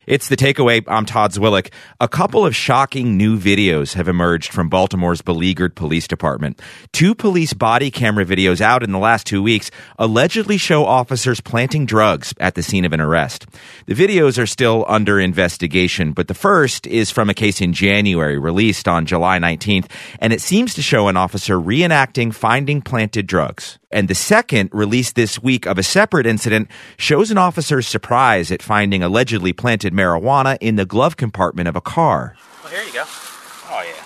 It's The Takeaway. I'm Todd Zwillich. A couple of shocking new videos have emerged from Baltimore's beleaguered police department. 2 police body camera videos out in the last 2 weeks allegedly show officers planting drugs at the scene of an arrest. The videos are still under investigation, but the first is from a case in January, released on July 19th, and it seems to show an officer reenacting finding planted drugs. And the second, released this week of a separate incident, shows an officer's surprise at finding allegedly planted marijuana in the glove compartment of a car. Well, here you go. Oh, yeah.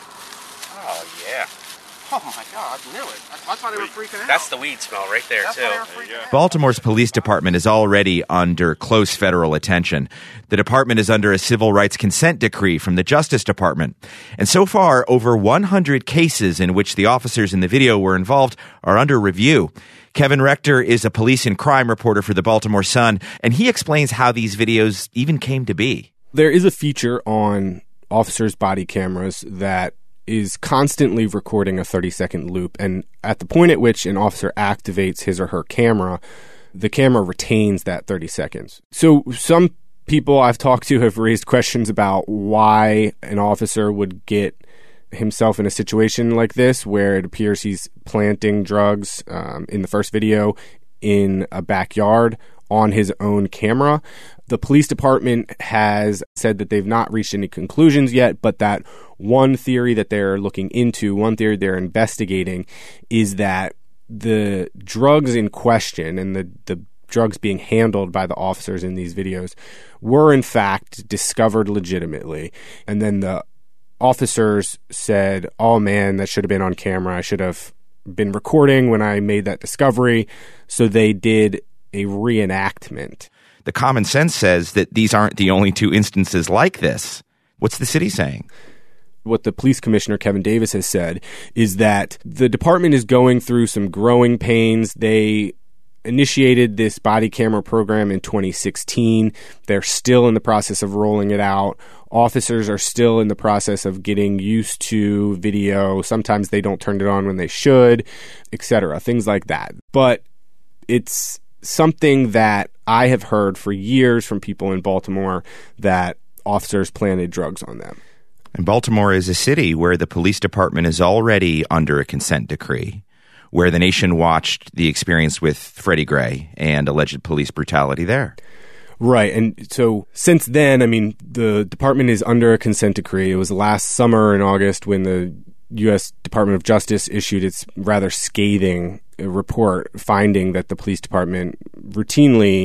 Oh, yeah. Oh, my God, I knew it. That's why they were freaking out. That's the weed smell right there, too. Baltimore's police department is already under close federal attention. The department is under a civil rights consent decree from the Justice Department. And so far, over 100 cases in which the officers in the video were involved are under review. Kevin Rector is a police and crime reporter for the Baltimore Sun, and he explains how these videos even came to be. There is a feature on officers' body cameras that is constantly recording a 30-second loop, and at the point at which an officer activates his or her camera, the camera retains that 30 seconds. So some people I've talked to have raised questions about why an officer would get himself in a situation like this where it appears he's planting drugs in the first video in a backyard on his own camera. The police department has said that they've not reached any conclusions yet, but that one theory that they're looking into, one theory they're investigating, is that the drugs in question and the drugs being handled by the officers in these videos were in fact discovered legitimately. And then the officers said, oh man, that should have been on camera. I should have been recording when I made that discovery. So they did a reenactment. The common sense says that these aren't the only 2 instances like this. What's the city saying? What the police commissioner, Kevin Davis, has said is that the department is going through some growing pains. They initiated this body camera program in 2016. They're still in the process of rolling it out. Officers are still in the process of getting used to video. Sometimes they don't turn it on when they should, etc., things like that. But it's something that I have heard for years from people in Baltimore that officers planted drugs on them. And Baltimore is a city where the police department is already under a consent decree, where the nation watched the experience with Freddie Gray and alleged police brutality there. Right. And so since then, I mean, the department is under a consent decree. It was last summer in August when the U.S. Department of Justice issued its rather scathing report finding that the police department routinely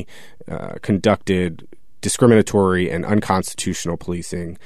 conducted discriminatory and unconstitutional policing,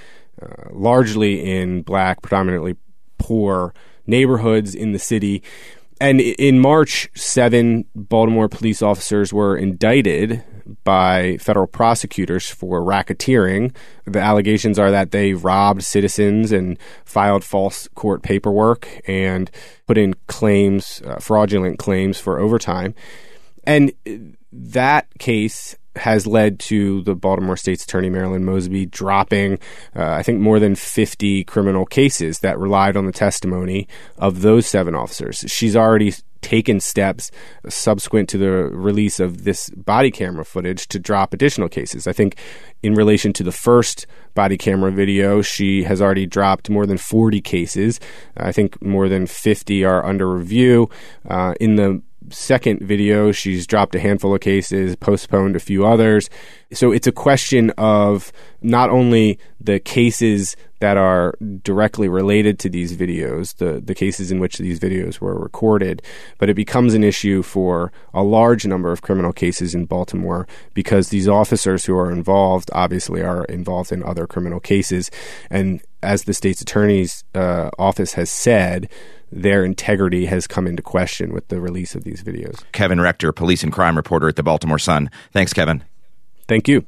largely in black, predominantly poor neighborhoods in the city. And in March, 7 Baltimore police officers were indicted by federal prosecutors for racketeering. The allegations are that they robbed citizens and filed false court paperwork and put in claims, fraudulent claims for overtime. And that case has led to the Baltimore State's Attorney, Marilyn Mosby, dropping, I think, more than 50 criminal cases that relied on the testimony of those 7 officers. She's already taken steps subsequent to the release of this body camera footage to drop additional cases. I think in relation to the first body camera video, she has already dropped more than 40 cases. I think more than 50 are under review. In the second video, she's dropped a handful of cases, postponed a few others. So it's a question of not only the cases that are directly related to these videos, the cases in which these videos were recorded, but it becomes an issue for a large number of criminal cases in Baltimore because these officers who are involved obviously are involved in other criminal cases. And as the state's attorney's office has said, their integrity has come into question with the release of these videos. Kevin Rector, police and crime reporter at the Baltimore Sun. Thanks, Kevin. Thank you.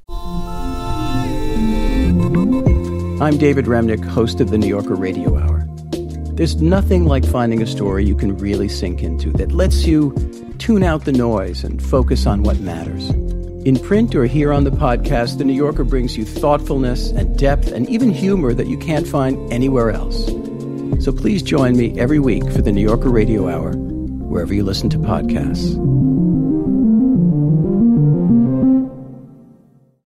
I'm David Remnick, host of the New Yorker Radio Hour. There's nothing like finding a story you can really sink into that lets you tune out the noise and focus on what matters. In print or here on the podcast, the New Yorker brings you thoughtfulness and depth and even humor that you can't find anywhere else. So please join me every week for the New Yorker Radio Hour, wherever you listen to podcasts.